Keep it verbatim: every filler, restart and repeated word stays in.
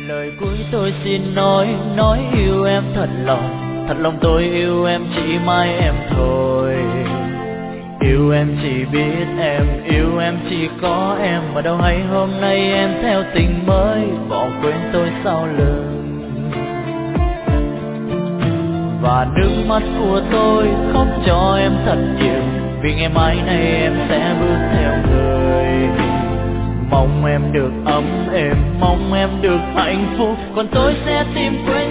Lời cuối tôi xin nói, nói yêu em thật lòng, thật lòng tôi yêu em chỉ mãi em thôi. Yêu em chỉ biết em, yêu em chỉ có em, mà đâu hay hôm nay em theo tình mới bỏ quên tôi sau lưng. Và nước mắt của tôi khóc cho em thật nhiều, vì ngày mai này em sẽ bước theo người. Mong em được ấm êm, mong em được hạnh phúc, còn tôi sẽ tìm quên